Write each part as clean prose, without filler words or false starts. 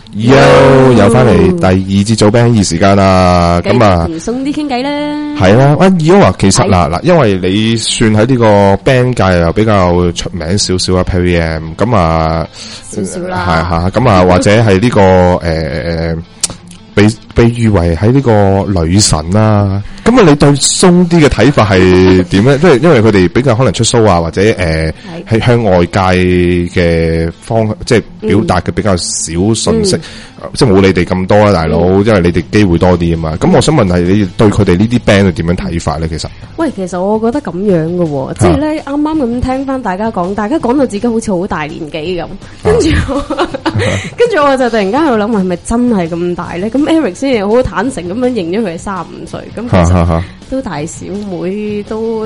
又翻嚟第二節組 band 二時間啦，咁啊， 同鬆啲傾偈啦。 係啦，啊，其實嗱，因為你算喺呢個 band 界又比較出名少少啊 ，Perry M， 咁啊， 少少啦， 係咁啊，或者係呢個被譽為喺呢個女神啦，咁啊，你對鬆啲嘅睇法係點咧？即係因為佢哋比較可能出 show 啊，或者係向外界嘅即係表達嘅比較少信息，即係冇你哋咁多啦，大佬，因為你哋機會多啲啊嘛。咁我想問係你對佢哋呢啲 band 係點樣睇法咧？其實，喂， 其實我覺得咁樣嘅喎，即係咧啱啱咁聽翻大家講到自己好似好大年紀咁，跟住我就突然間喺度諗，係咪真係咁大咧？咁 Eric 先係好坦誠咁樣認咗佢係35歲，咁其實都大小妹都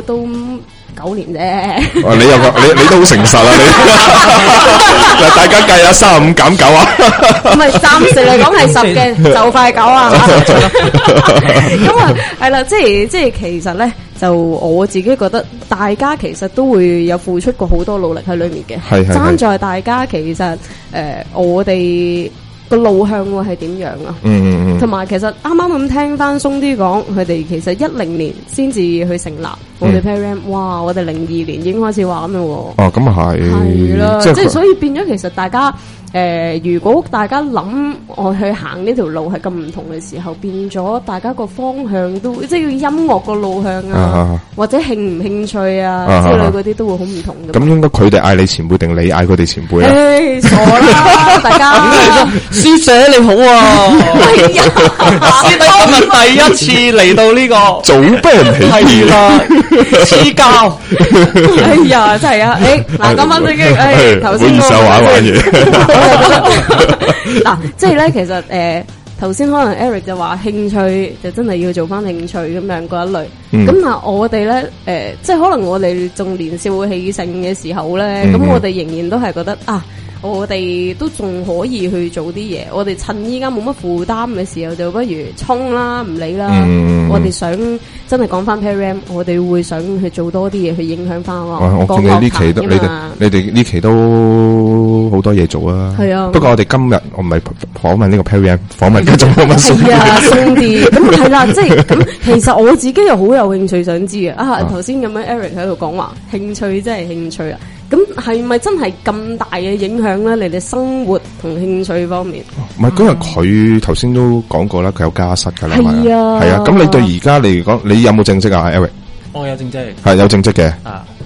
9年啫。 你都好誠實啊！你大家計下35減9啊？ 唔係，暫時嚟講係10嘅，就快9啊！咁啊，係啦，即係其實咧，就我自己覺得，大家其實都會有付出過好多努力喺裏面嘅。係爭在大家其實我哋個路向會係點樣啊？同埋其實啱啱咁聽翻鬆啲講，佢哋其實10年先至去成立，我哋 Perry M， 哇！我哋02年已經開始玩啦喎。哦， 咁啊係啦，即係所以變咗，其實大家如果大家諗我去行呢條路係咁唔同嘅時候，變咗大家個方向都即係音樂個路向啊，或者興唔興趣啊之類嗰啲都會好唔同嘅。咁應該佢哋嗌你前輩定你嗌佢哋前輩啊？傻啦，大家師姐你好啊！師弟今日第一次嚟到呢個早俾人起係啦，黐膠。 哎呀，真係啊！嗱，講翻正經，頭先我玩嘢。 嗱，即係咧，其實頭先可能 Eric 就話興趣就真係要做翻興趣咁樣嗰一類。咁但係我哋咧，即係可能我哋仲年少氣盛嘅時候咧，咁我哋仍然都係覺得啊。我哋都仲可以去做啲嘢，我哋趁依家冇乜負擔嘅時候，就不如衝啦，唔理啦。我哋想真係講翻 Perry M， 我哋會想去做多啲嘢去影響翻我見你呢期都你哋呢期都好多嘢做啊。係啊。不過我哋今日我唔係訪問呢個 Perry M， 訪問緊仲有乜鬆啲？係啊，鬆啲。咁係啦，即係咁。其實我自己又好有興趣想知嘅。頭先咁樣 Eric 喺度講話興趣真係興趣啊。咁係咪真係咁大嘅影響咧？你哋生活同興趣方面？唔係，因為佢頭先都講過啦，佢有家室噶啦，係啊，係啊。咁你對而家嚟講，你有冇正職啊 ，Eric？我有正職，係有正職嘅。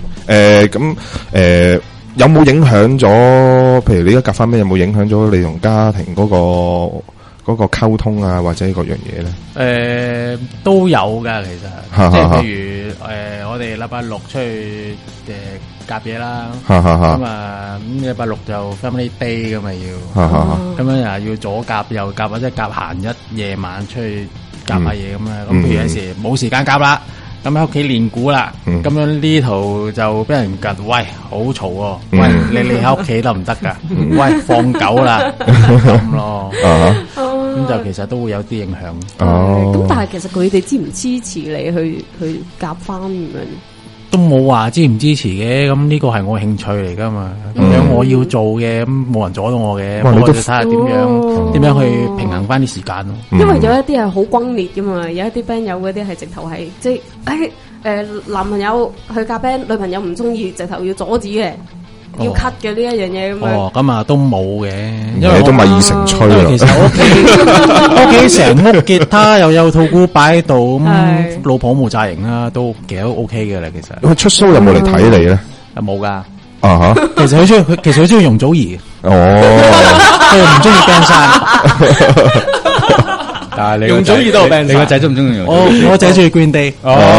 有冇影響咗？譬如你而家夾翻咩？有冇影響咗你同家庭嗰個溝通啊，或者嗰樣嘢咧？ 都有噶，其實，即係譬如我哋禮拜六出去夾嘢啦，咁啊咁禮拜六就 family day 咁嘛要，咁樣又要左夾右夾，或者夾閒一夜晚出去夾下嘢咁啊，咁譬如有時冇時間夾啦，咁喺屋企練鼓啦，咁樣呢度就俾人夾，喂好嘈喎，喂你喺屋企得唔得噶？喂放狗啦咁咯，咁就其實都會有啲影響。咁但係其實佢哋支唔支持你去夾翻咁樣？都冇話支唔支持嘅，咁呢個係我興趣嚟噶嘛，咁樣我要做嘅，咁冇人阻到我嘅，我就睇下點樣去平衡翻啲時間咯。因為有一啲係好轟烈噶嘛，有一啲 band 友嗰啲係直頭係即係男朋友去夾 band， 女朋友唔中意，直頭要阻止嘅。要 cut 嘅呢一樣嘢咁樣。哦，咁啊都冇嘅，因為都咪以成吹咯。其實屋企成屋吉他又有套鼓擺喺度，咁老婆冇責任啦，都其實都 OK 嘅啦。其實佢出 show 有冇嚟睇你咧？冇噶。啊哈！其實佢中意容祖兒。哦，佢唔中意 band 山。但係你容祖兒都有 band，你個仔中唔中意容祖兒？我仔中意 Green Day。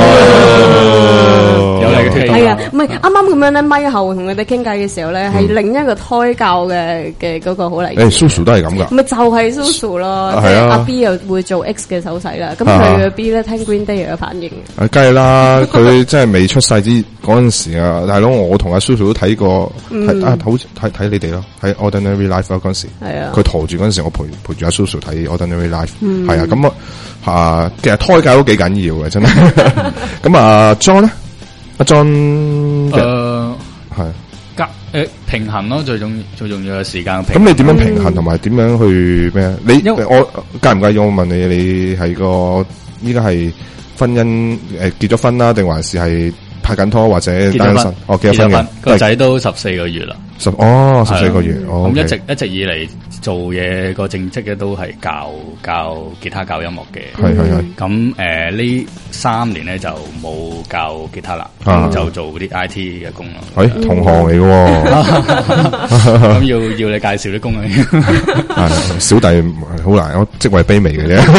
有嚟嘅。係啊，唔係啱啱咁樣咧，咪後同佢哋傾偈嘅時候咧，係另一個胎教嘅嗰個好例子。Susu 都係咁噶。咪就係 Susu 咯，即係阿 B 又會做 X 嘅手勢啦。咁佢嘅 B 咧聽 Green Day 又有反應。梗係啦，佢真係未出世之嗰陣時啊，大佬我同阿 Susu 都睇過，好睇你哋咯，睇 Ordinary Life 嗰陣時。係啊。佢陀住嗰陣時，我陪住阿 Susu 睇 Ordinary Life。係啊，咁其實胎教都幾緊要嘅，真係。咁John 咧？阿 John 係平衡咯，最重要嘅時間。 咁你點樣平衡同埋點樣去咩？我介唔介意我問你？你係依家係婚姻結咗婚啦，定還是係拍緊拖或者單身？結咗婚， 個仔都14個月啦。 14個月。 咁一直以嚟做嘢個正職嘅都係教吉他教音樂嘅。 係。 咁呢3年咧就冇教吉他啦，就做嗰啲 IT 嘅工咯。 同行嚟嘅。 咁要你介紹啲工啊。 小弟好難，我職位卑微嘅啫。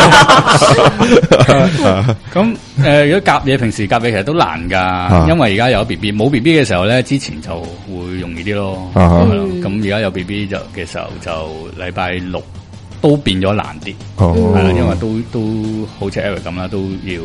咁如果夾嘢，平時夾嘢其實都難噶，因為而家有 BB， 冇 BB 嘅時候咧，之前就會容易啲咯。咁而家有 BB 嘅時候就禮拜6都變咗難啲，係啦，因為都好似 Eric 咁啦，都要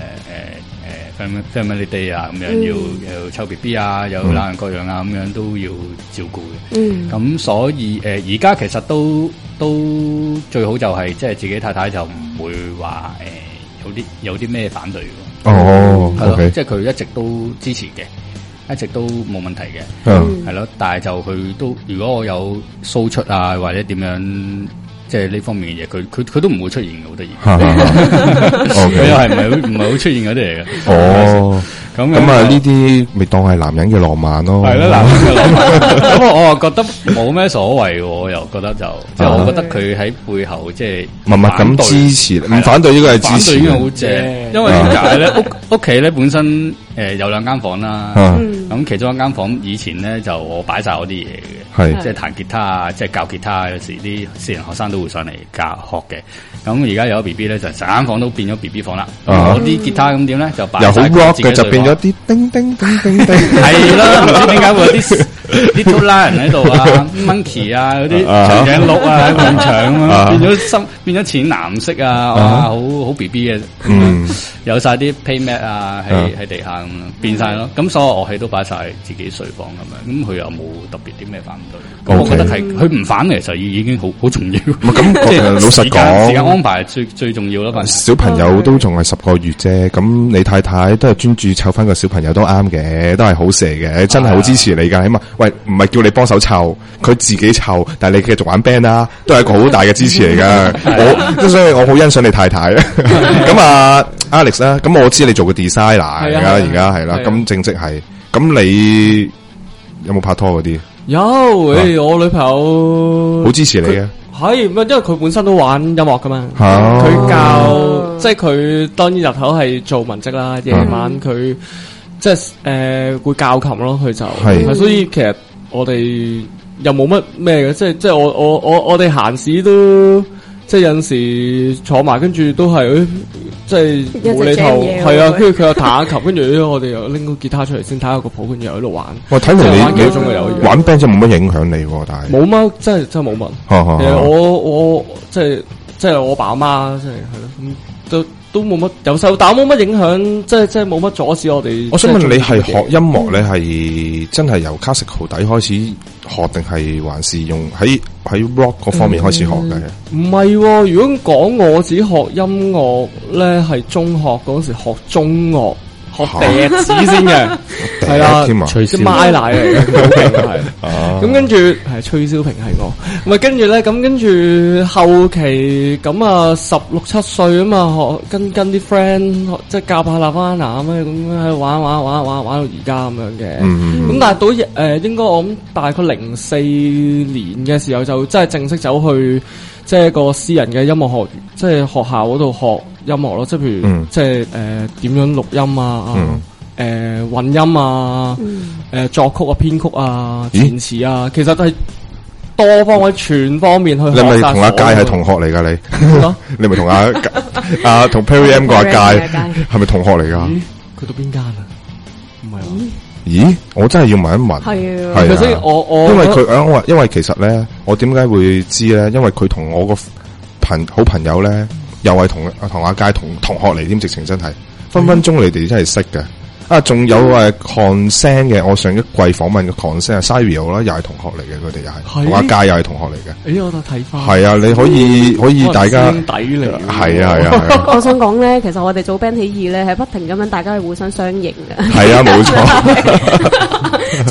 family day 啊，咁樣要湊 BB 啊，有冷人各樣啊，咁樣都要照顧嘅。咁所以而家其實都最好就係即係自己太太就唔會話有啲咩反對嘅。係咯，即係佢一直都支持嘅，一直都冇問題嘅。係咯，但係就佢都如果我有輸出啊或者點樣。即係呢方面嘅嘢，佢都唔會出現嘅，好得意。佢又係唔係好出現嗰啲嚟嘅。咁啊，呢啲咪當係男人嘅浪漫咯。 係啦，男人嘅浪漫。咁我又覺得冇咩所謂，我又覺得即係我覺得佢喺背後即係默默咁支持，唔反對呢個係支持。 反對已經好正，因為點解咧？屋企咧本身有2間房啦，咁其中1間房以前咧就我擺晒我啲嘢嘅，即係彈吉他啊，即係教吉他，有時啲私人學生都會上嚟教學嘅。咁而家有咗 BB 咧，就成間房都變咗 BB 房啦。我啲吉他咁點咧，就擺晒自己睡房。又好 rock 嘅，就變咗啲叮叮叮叮叮。係啦，唔知點解會有啲 Little Lion 喺度啊 ，Monkey 啊，嗰啲長頸鹿啊喺埲牆咁樣，變咗淺藍色啊，哇，好 BB 嘅。有晒啲 Playmat 啊喺地下咁樣變晒咯。咁所有樂器都擺晒自己睡房咁樣。咁佢又冇特別啲咩反對。咁我覺得係佢唔反嘅，其實已經好重要。 咁即係老實講， 時間安排最重要咯。 小朋友都仲係10個月啫，咁你太太都係專注湊翻個小朋友都啱嘅，都係好事嚟嘅，真係好支持你噶。起碼喂，唔係叫你幫手湊，佢自己湊，但係你繼續玩 band 啦，都係一個好大嘅支持嚟噶。所以我好欣賞你太太。咁啊 Alex 啦，咁我知你做個 designer 而家係啦，咁正職係，咁你有冇拍拖嗰啲？ 有，我女朋友好支持你嘅。 係，因為佢本身都玩音樂噶嘛，佢教，即係佢當然日頭係做文職啦，夜晚佢即係會教琴咯，佢就係，所以其實我哋又冇乜咩嘅，即係我哋閒時都即係有陣時坐埋，跟住都係即係無厘頭，係啊，跟住佢又彈下琴，跟住我哋又拎個吉他出嚟先睇下個譜，跟住又喺度玩。 我睇嚟你玩 band 真係冇乜影響你，但係冇乜，真係冇乜。其實我即係我爸阿媽，即係係咯，都冇乜由細到大冇乜影響，即係冇乜阻止我哋。 我想問你係學音樂咧，係真係由 classical 底開始學，定係還是用喺 rock 嗰方面開始學嘅？ 唔係，如果講我自己學音樂咧，係中學嗰時學中樂。學笛子先嘅，係啦，隨時買奶嚟嘅，好勁係。咁跟住係崔小平係我，咪跟住咧，咁跟住後期咁啊，16、17歲啊嘛，學跟啲 friend 即係教下拉花拿咁樣喺度玩到而家咁樣嘅。咁但係到應該我諗大概04年嘅時候就真係正式走去即係一個私人嘅音樂學，即係學校嗰度學音樂咯，即係譬如即係點樣錄音啊，混音啊，作曲啊、編曲啊、填詞啊，其實都係多方位全方面去學。 你咪同阿佳係同學嚟噶你？你咪同阿同 Perry M 個阿佳係咪同學嚟噶？ 佢讀邊間啊？唔係啊？ 咦？我真係要問一問。 係啊，所以我因為其實咧，我點解會知咧？因為佢同我個好朋友咧。又係同阿佳同學嚟添，直情真係分分鐘你哋真係識嘅。啊，仲有Consent 嘅，我上一季訪問嘅 Consent Sirio 啦，又係同學嚟嘅，佢哋又係同阿佳又係同學嚟嘅。 我就睇翻。係啊，你可以大家底嚟。 係啊。 我想講咧，其實我哋組 band 起義咧，係不停咁樣大家係互相相認嘅。 係啊，冇錯。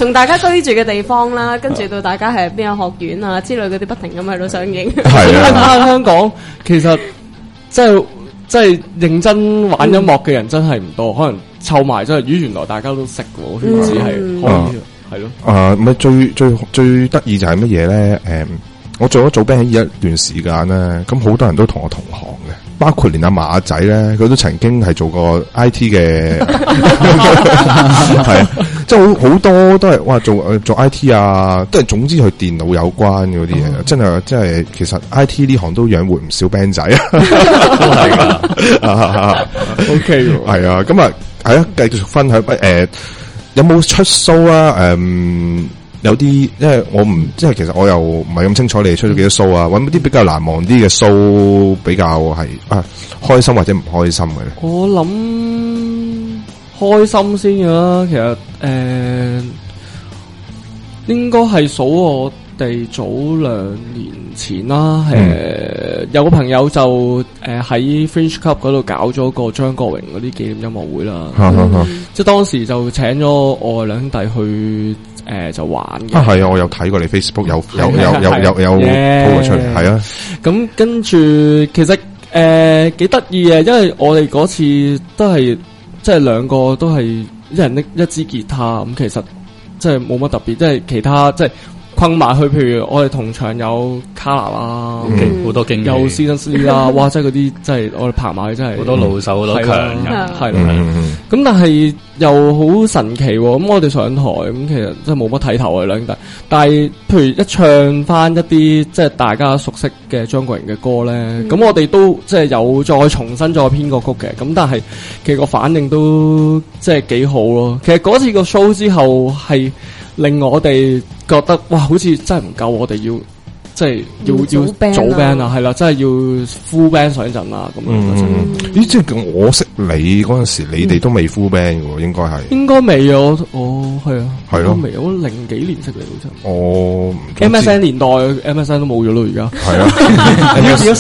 從大家居住嘅地方啦，跟住到大家係邊個學院啊之類嗰啲，不停咁喺度上映。 係啊，香港其實即係認真玩音樂嘅人真係唔多，可能湊埋真係，原來大家都識喎，圈子係可以係咯。 唔係最得意就係乜嘢咧？我做咗組 band 喺一段時間咧，咁好多人都同我同行嘅，包括連阿馬仔咧，佢都曾經係做過 IT 嘅，係即係好多都係哇做 IT 啊，都係總之佢電腦有關嗰啲嘢，真係其實 IT 呢行都養活唔少 band 仔啊， 都係噶 ，OK， 係啊，咁啊係啊，繼續分享有冇出 show 啊？有啲，因為我唔即係其實我又唔係咁清楚你哋出咗幾多 show 啊，揾啲比較難忘啲嘅 show 比較係開心或者唔開心嘅咧？ 我諗開心先嘅啦，其實應該係數我哋早2年前啦，有個朋友就喺 Fringe Club 嗰度搞咗個張國榮嗰啲紀念音樂會啦，即係當時就請咗我哋兩兄弟去。就玩嘅係啊！我有睇過你 Facebook 有 po 出嚟，係啊。咁跟住其實幾得意嘅，因為我哋嗰次都係即係兩個都係一人拎一支吉他，咁其實即係冇乜特別，即係其他即係困埋去。譬如我哋同場有卡拿啦， 好多經驗， 有 Sinus 啦，哇！即係嗰啲即係我哋拍埋去真係好多老手，好多強人， 係啦。咁但係又好神奇喎！咁我哋上台咁，其實真係冇乜睇頭啊兩兄弟。但係譬如一唱翻一啲即係大家熟悉嘅張國榮嘅歌咧，咁我哋都即係有再重新再編個曲嘅。咁但係其實個反應都即係幾好咯。其實嗰次個 show 之後係令我哋覺得哇，好似真係唔夠，我哋要即係要組 band 啊，係啦，真係要 full band 上一陣啦咁樣。 咦，即係我識你嗰陣時，你哋都未 full band 嘅喎，應該係。 應該未啊，係啊， 係咯， 未，我0幾年識你好似。 我 MSN 年代 MSN 都冇咗咯，而家。 係啊， 有時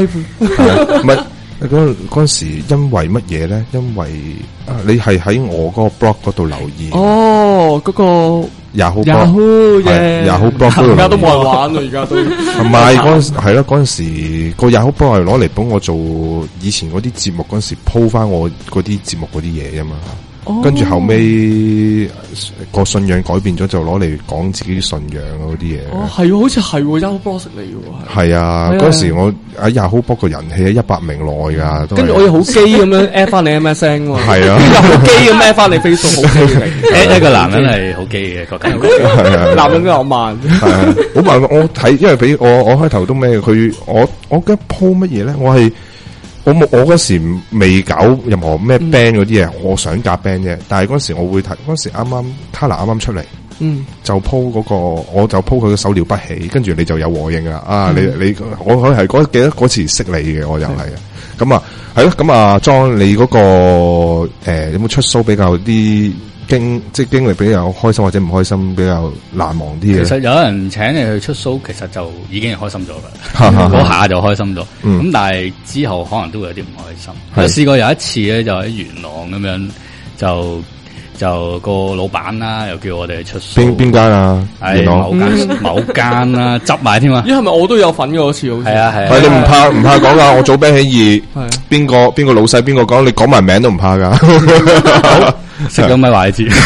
Skype。 唔係嗰陣時，因為乜嘢咧？因為你係喺我嗰個 blog 嗰度留言。 哦，嗰個。 Yahoo blog 而家都冇人玩啦，而家都唔係嗰陣係咯，嗰陣時個 Yahoo blog 係攞嚟幫我做以前嗰啲節目嗰陣時鋪翻我嗰啲節目嗰啲嘢啊嘛。跟住後尾個信仰改變咗，就攞嚟講自己信仰嗰啲嘢。 係好似係 Yahoo blog 嚟嘅。係啊，嗰時我喺 Yahoo blog 個人氣喺100名內噶。 跟住我又好基咁樣 add 翻你 MSN 喎。 係啊， 又好基咁 add 翻你 Facebook 好基嘅。一個男人係好基嘅，覺得男人都有慢。 係啊，好慢。我睇，因為俾我開頭都咩？我嘅鋪乜嘢咧？我嗰時未搞任何咩 band 嗰啲嘢，我想夾 band 啫。但係嗰時我會睇，嗰時啱啱 Kala 啱啱出嚟，就鋪嗰個，我就鋪佢嘅手了不起，跟住你就有和應啦。你我可能係記得嗰次識你嘅，我就係咁啊，係咯。咁啊，John 你嗰個有冇出 show 比較啲經歷比較開心或者唔開心，比較難忘啲嘅？ 其實有人請你去出 show，其實就已經係開心咗噶，嗰下就開心咗。咁但係之後可能都會有啲唔開心。我試過有一次咧，就喺元朗咁樣，就個老闆啦，又叫我哋去出 show。邊間啊？ 係某間啦，執埋添啊！ 咦，係咪我都有份嘅嗰次？好似係啊。 你唔怕講噶？我組 band 起義，邊個老細邊個講？你講埋名都唔怕噶。 食咗咪話你知，因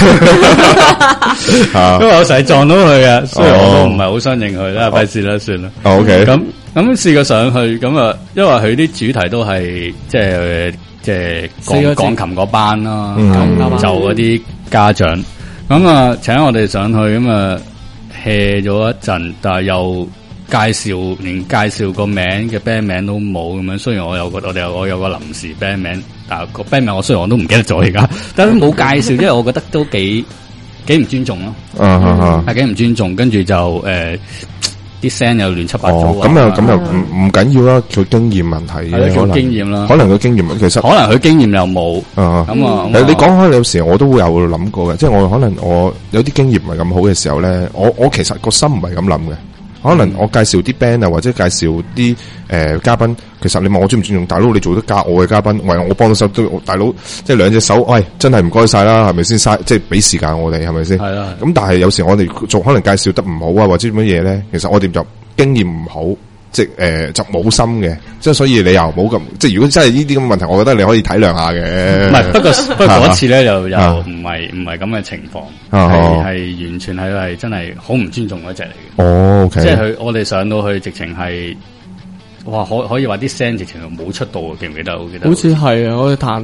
為我成日撞到佢嘅，所以我都唔係好相信佢啦，費事啦，算啦。 OK， 咁試過上去，咁啊，因為佢啲主題都係即係鋼琴嗰班啦，就嗰啲家長，咁啊請我哋上去，咁啊 hea 咗一陣，但係又連介紹個名嘅 band 名都冇咁樣。雖然我有個臨時 band 名。但係個 band 名我雖然我都唔記得咗而家，但係都冇介紹，因為我覺得都幾唔尊重咯。係幾唔尊重，跟住就啲聲又亂七八糟。 咁又唔緊要啦，佢經驗問題嘅， 可能經驗啦。 可能佢經驗其實可能佢經驗又冇。 你講開有時我都會有諗過嘅，即係我可能我有啲經驗唔係咁好嘅時候咧，我其實個心唔係咁諗嘅。 可能我介紹啲 band 啊，或者介紹啲嘉賓，其實你問我尊唔尊重，大佬你做得加我嘅嘉賓，喂我幫到手都，大佬即係兩隻手，喂真係唔該晒啦，係咪先嘥？即係俾時間我哋係咪先？係啦。咁但係有時我哋做可能介紹得唔好啊，或者乜嘢咧，其實我哋就經驗唔好。即就冇心嘅，即係所以你又冇咁，即係如果真係呢啲咁嘅問題，我覺得你可以體諒下嘅。 唔係，不過嗰次咧又唔係咁嘅情況，係完全係真係好唔尊重嗰隻嚟嘅。 哦，okay， 即係我哋上到去直情係，哇可以話啲聲直情冇出到，記唔記得？我記得。 好似係啊，我哋彈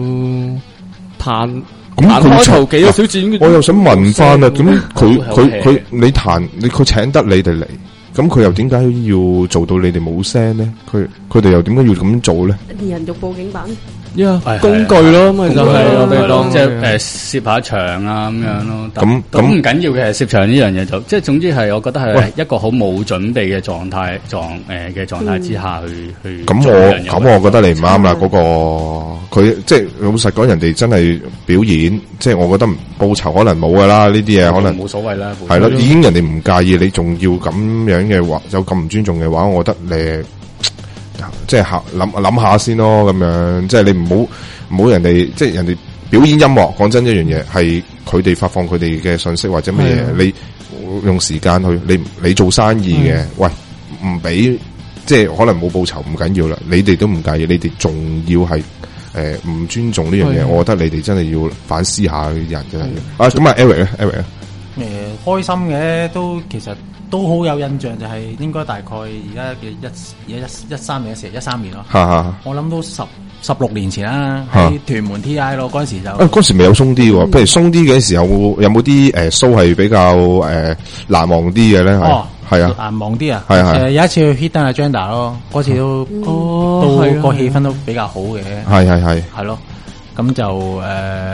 開頭幾個小節， 我又想問翻啊，咁佢你彈佢請得你哋嚟？咁佢又點解要做到你哋冇聲咧？佢哋又點解要咁做咧？ 人肉報警版， 工具咯，咪就係我哋講， 即係攝下場啊咁樣咯。咁唔緊要嘅，攝場呢樣嘢就即係總之係，我覺得係一個好冇準備嘅狀態之下去。 咁我覺得你唔啱啦，嗰個佢即係老實講，人哋真係表演，即係我覺得報酬可能冇噶啦，呢啲嘢可能冇所謂啦。 係咯，已經人哋唔介意，你仲要咁樣嘅話，有咁唔尊重嘅話，我覺得你。即係諗下先咯，咁樣即係你唔好人哋，即係人哋表演音樂。講真一樣嘢，係佢哋發放佢哋嘅信息或者乜嘢，你用時間去，你做生意嘅，喂唔俾，即係可能冇報酬唔緊要啦，你哋都唔介意，你哋仲要係唔尊重呢樣嘢，我覺得你哋真係要反思下啲人真係要。咁啊 Eric 咧開心嘅都其實。都好有印象，就係應該大概而家嘅13年嘅時候，13年咯。我諗都16年前啦，喺屯門 TI 咯，嗰陣時就嗰時未有鬆啲喎。譬如鬆啲嘅時候，有冇啲show 係比較難忘啲嘅咧？係啊， 難忘啲啊！ 係有一次去 Hidden Agenda 咯，嗰次都個氣氛都比較好嘅。係咯，咁就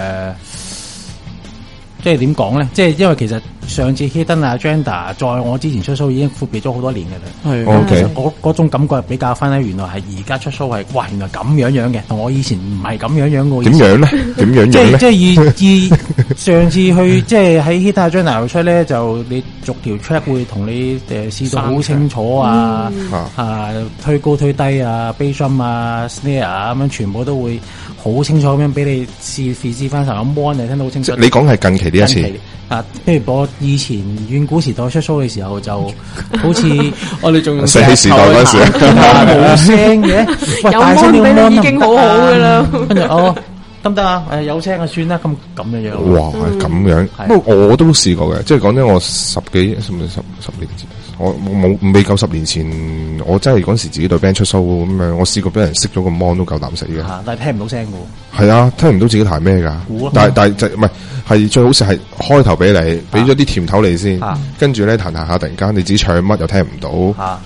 即係點講咧？即係因為其實上次 Hidden Agenda 在我之前出 show 已經闊別咗好多年嘅啦。 係， 嗰種感覺係比較翻咧，原來係而家出 show 係，哇！原來咁樣嘅，同我以前唔係咁樣嘅。 點樣咧？點樣咧？ 即係上次去即係喺 Hidden Agenda 出咧，就你逐條 track 會同你試到好清楚啊，推高推低啊 bass drum 啊 snare 啊咁樣，全部都會好清楚咁樣俾你試翻成個 mon 你聽到好清楚。 你講係近期呢一次譬如我以前遠古時代出 show 嘅時候，就好似我哋仲用石器時代嗰時冇聲嘅， 有 mon 俾你已經好好噶啦。 跟住得唔得啊？有聲就算啦，咁樣樣。 哇，係咁樣。不過我都試過嘅，即係講真，我十年前，我未夠10年前，我真係嗰時自己對 band 出 show 咁樣，我試過俾人熄咗個 mon 都夠膽死嘅。 但係聽唔到聲嘅。 係啊，聽唔到自己彈咩噶。但係就唔係最好食係開頭俾你，俾咗啲甜頭你先，跟住咧彈下，突然間你自己唱乜又聽唔到。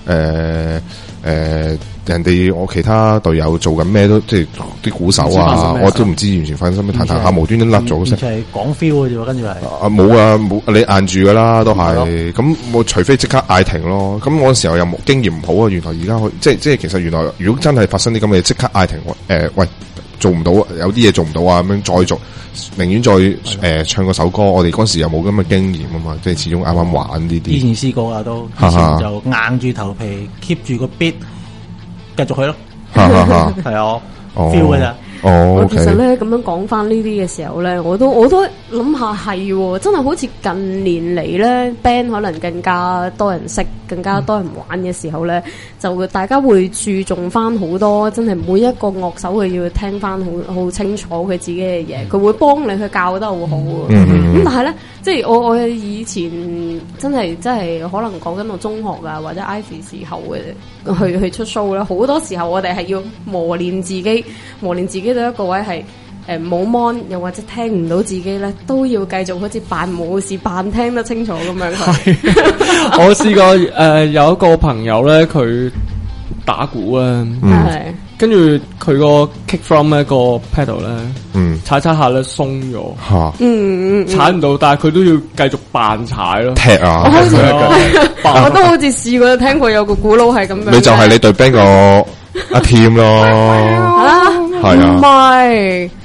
人哋我其他隊友做緊咩都即係啲鼓手啊，我都唔知完全發生咩，彈下無端端甩咗聲。 就係講 feel 嘅啫，跟住係。 冇你硬住噶啦，都係。咁我除非即刻嗌停咯。咁我嗰時候又冇經驗唔好啊。原來而家即係其實原來如果真係發生啲咁嘅嘢，即刻嗌停。喂，做唔到，有啲嘢做唔到啊，咁樣再做，寧願再唱嗰首歌。我哋嗰時又冇咁嘅經驗啊嘛，即係始終啱啱玩呢啲。 以前試過啊，都以前就硬住頭皮 keep 住個 beat。繼續去咯，係啊，feel 㗎咋。 其實咧咁樣講翻呢啲嘅時候咧，我都諗下係，真係好似近年嚟咧 band 可能更加多人識，更加多人玩嘅時候咧，就大家會注重翻好多，真係每一個樂手佢要聽翻好清楚佢自己嘅嘢，佢會幫你去教得好好。咁但係咧，即係我以前真係可能講緊我中學啊或者 Ivy 時候嘅去出 show 咧，好多時候我哋係要磨練自己到一個位係冇 mon 又或者聽唔到自己咧，都要繼續好似扮冇事扮聽得清楚咁樣。 我試過有一個朋友咧，佢打鼓啊，跟住佢個 kick from 一個 pedal 咧，踩下咧鬆咗，踩唔到，但係佢都要繼續扮踩咯， 踢啊！ 我都好似試過聽過有個鼓佬係咁樣。 你就係你對 band 個阿 Tim 咯，係啊， 唔係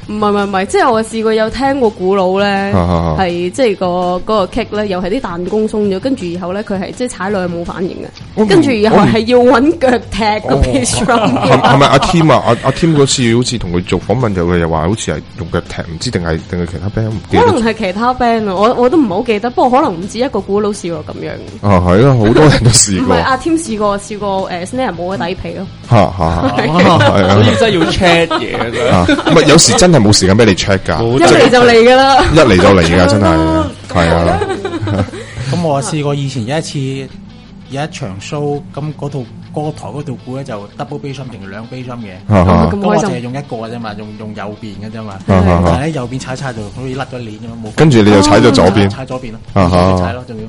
唔係，即係我試過有聽過古佬咧，係即係嗰個 kick 咧，又係啲彈弓鬆咗，跟住以後咧佢係即係踩落去冇反應嘅，跟住以後係要揾腳踢個 bass drum。 係咪阿 Tim 啊？阿 Tim 嗰次好似同佢做訪問就佢又話好似係用腳踢，唔知定係其他 band 唔記得。 可能係其他 band 啊，我都唔好記得，不過可能唔止一個古佬試過咁樣。 係咯，好多人都試過。 唔係阿 Tim 試過snare 冇嘅底皮咯。 所以真係要 check 嘢㗎。 唔係有時真係冇時間俾你 check 㗎， 一嚟就嚟㗎啦， 一嚟就嚟㗎，真係係啊。 咁我試過以前有一場 show， 咁嗰套歌台嗰條鼓咧就 double bass drum 定兩 bass drum 嘅，咁我淨係用一個嘅啫嘛，用右邊嘅啫嘛，但係喺右邊踩就好似甩咗鏈咁樣，冇。 跟住你就踩咗左邊， 踩左邊咯，踩咯，仲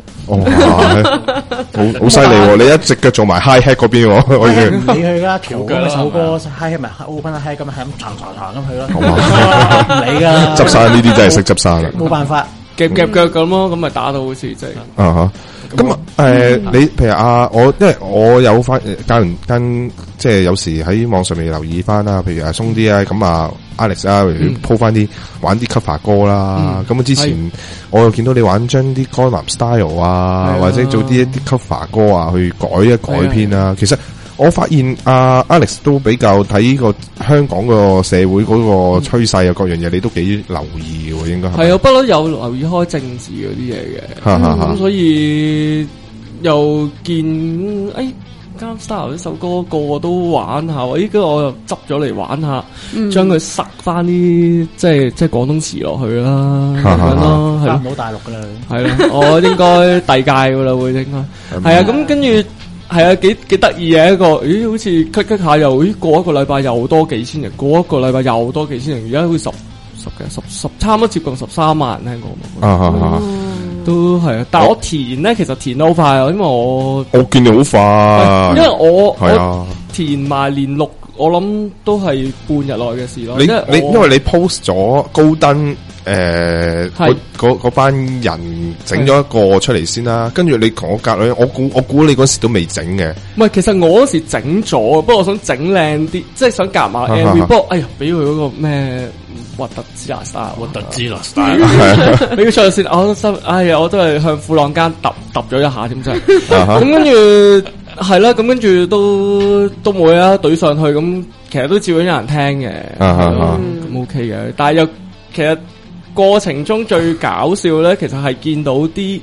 要。 好犀利喎！你一隻腳做埋 hi hat 嗰邊喎，我唔理佢啦，調咁首歌 hi hat 咪 open hi hat 咁係咁查咁去咯，唔理㗎。 執生呢啲真係識執生啦， 冇辦法。 夾腳咁咯，咁咪打到好似即係。 咁你譬如因為我有翻間即係有時喺網上面留意翻啦，譬如鬆啲啊，咁Alex 啊，鋪翻啲玩啲 cover 歌啦。咁之前我又見到你玩將啲江南 style 啊，或者做一啲 cover 歌啊，去改編啊。其實我發現Alex 都比較睇個香港個社會嗰個趨勢啊，各樣嘢你都幾留意嘅，應該係。 係啊，不嬲有留意開政治嗰啲嘢嘅，咁所以又見江南 style 呢首歌個個都玩下，跟住我又執咗嚟玩下，將佢塞翻啲即係廣東詞落去啦，咁樣咯，係唔好大陸噶啦， 係啦，我應該第屆噶啦會應該，係啊，咁跟住。係啊，幾得意嘅一個，好似 cut 下又，過一個禮拜又多幾千人，過一個禮拜又多幾千人，而家好似十差唔多接近13萬人聽過，都係啊。但係我填咧，其實填得好快啊，因為我見你好快， 因為我填埋連錄，我諗都係半日內嘅事咯。 因為你 post 咗高登。嗰班人整咗一個出嚟先啦，跟住你同我隔兩，我估你嗰時都未整嘅。 唔係，其實我嗰時整咗，不過我想整靚啲，即係想夾埋 MV。不過哎呀，俾佢嗰個咩核突之拿 style，核突之拿 style，俾佢出去先。我心，哎呀，我都係向褲浪間揼咗一下添，真係。咁跟住係啦，咁跟住都冇嘢啦，懟上去咁，其實都照樣有人聽嘅，咁 OK 嘅。但係又其實。過程中最搞笑咧，其實係見到啲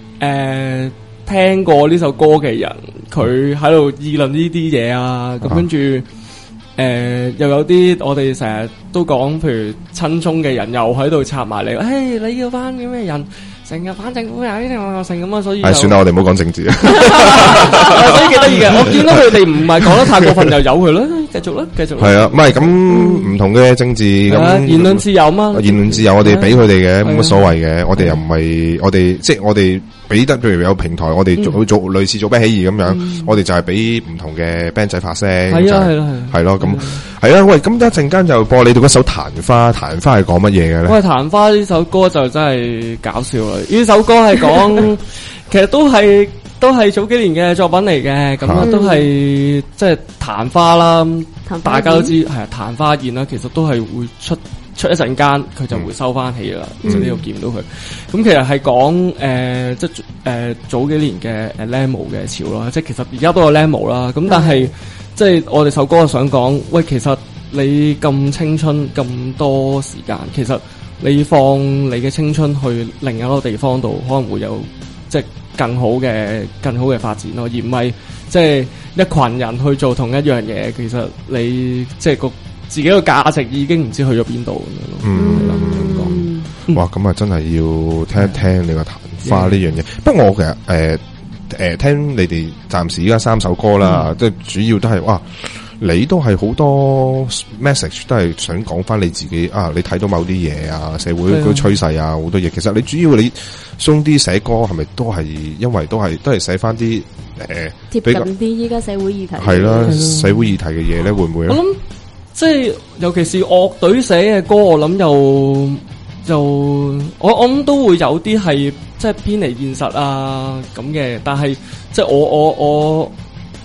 聽過呢首歌嘅人，佢喺度議論呢啲嘢啊，咁跟住又有啲我哋成日都講，譬如親中嘅人又喺度插埋嚟，你要翻啲咩人？成日反政府啊！呢啲我成咁啊，所以算啦，我哋唔好講政治啊。 所以幾得意嘅，我見到佢哋唔係講得太過分，就由佢啦，繼續啦，繼續。係啊，唔係咁唔同嘅政治咁言論自由嘛， 言論自由我哋俾佢哋嘅，冇乜所謂嘅。我哋又唔係我哋，即係我哋俾得，譬如有平台，我哋做類似做咩起義咁樣，我哋就係俾唔同嘅 band 仔發聲。 係啊，係咯，咁係啊。喂，咁一陣間就播你哋嗰首《曇花》，《曇花》係講乜嘢嘅咧？ 喂，《曇花》呢首歌就真係搞笑啦！呢首歌係講，其實都係早幾年嘅作品嚟嘅，咁啊都係即係曇花啦，大家都知係曇花現啦，其實都係會出一陣間，佢就會收翻起啦，就呢度見唔到佢。咁其實係講即係早幾年嘅Lamo 嘅潮啦，即係其實而家都有Lamo啦，咁但係即係我哋首歌想講，喂，其實你咁青春咁多時間，其實你放你嘅青春去另一個地方度，可能會有即係更好嘅發展咯，而唔係即係一群人去做同一樣嘢。其實你即係自己個價值已經唔知去咗邊度咁樣咯。 哇，咁啊真係要聽一聽你個曇花呢樣嘢。不過我其實聽你哋暫時而家3首歌啦，即係主要都係哇。你都係好多 message 都係想講翻你自己啊！你睇到某啲嘢啊，社會嗰趨勢啊，好多嘢。其實你主要你鬆啲寫歌係咪都係因為都係寫翻啲貼近啲依家社會議題係啦，社會議題嘅嘢咧會唔會咧？ 我諗即係尤其是樂隊寫嘅歌，我諗就我諗都會有啲係即係偏離現實啊咁嘅，但係即係我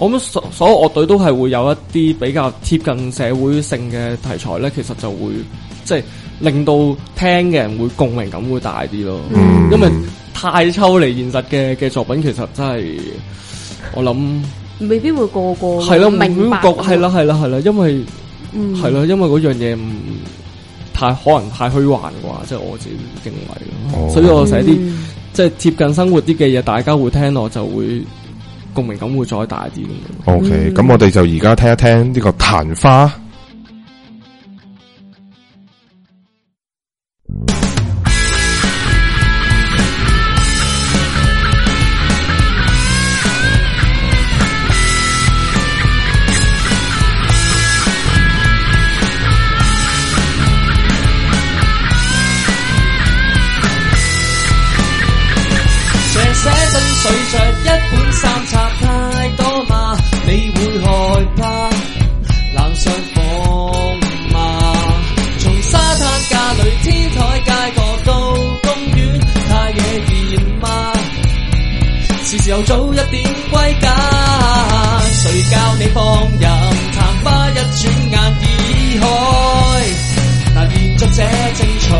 我諗所有樂隊都係會有一啲比較貼近社會性嘅題材咧，其實就會即係令到聽嘅人會共鳴感會大啲咯。因為太抽離現實嘅作品，其實真係我諗未必會個個係啦， 明白。 係啦，因為係啦，因為嗰樣嘢可能太虛幻啩，即係我自己認為咯。所以我寫啲即係貼近生活啲嘅嘢，大家會聽落就會共鳴感會再大啲。 OK，咁我哋就而家聽一聽呢個曇花。 隨着一本三冊太多嘛，你會害怕冷上風嘛？從沙灘架裏天台街角到公園，太野見嗎？是時候早一點歸家。誰教你放任曇花一轉眼已開？難延續這精彩，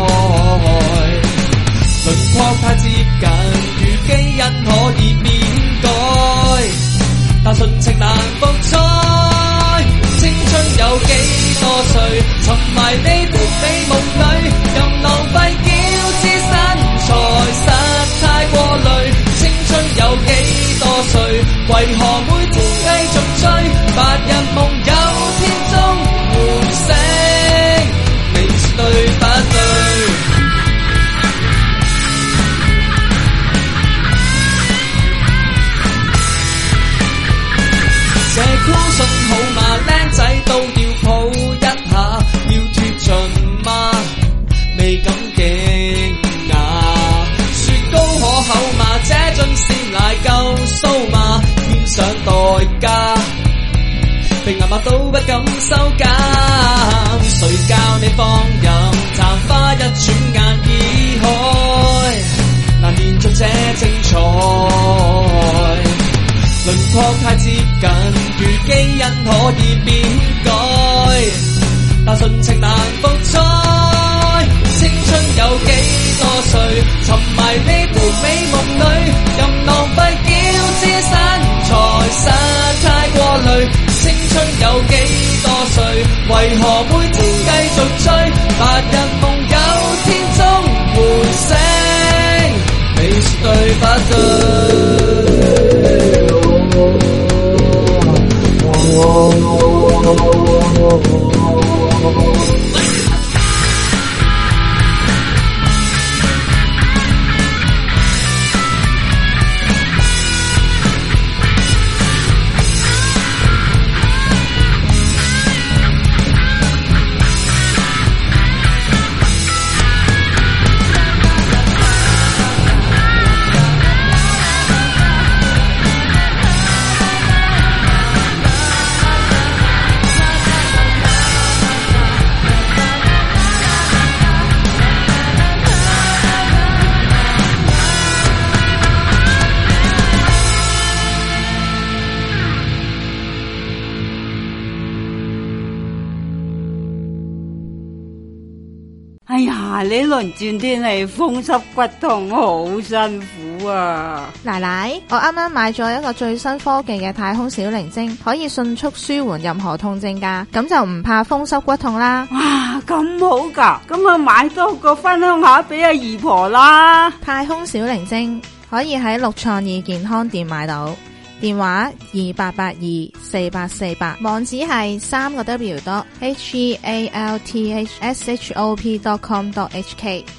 輪廓太接近，如基因可以變改，但純情難復採。青春有幾多歲，沉迷呢段美夢裏，任浪費嬌姿身材，實太過累。青春有幾多歲，為何每天繼續追？白日夢有天終喚醒，你說對不對？這箍信號碼，靚仔都要抱一下，要貼近嗎？未敢驚訝。雪糕可口嗎？這樽鮮奶夠酥嗎？要上代價，被壓迫都不敢收減。誰教你放任曇花一轉眼已開？難延續這精彩。輪廓太接近，如基因可以變改，但純情難復採。青春有幾多歲，沉迷呢段美夢裏，任浪費嬌姿身材，實太過累。青春有幾多歲，為何每天繼續追？白日夢有天終喚醒，你說對不對？ 哎呀，呢輪轉天氣風濕骨痛，好辛苦啊！ 奶奶，我啱啱買咗一個最新科技嘅太空小靈精，可以迅速舒緩任何痛症噶，咁就唔怕風濕骨痛啦。 哇，咁好噶，咁啊買多個分享下俾阿姨婆啦。 太空小靈精可以喺6創意健康店買到，電話28824848，網址係3個W.healthshop.com.hk。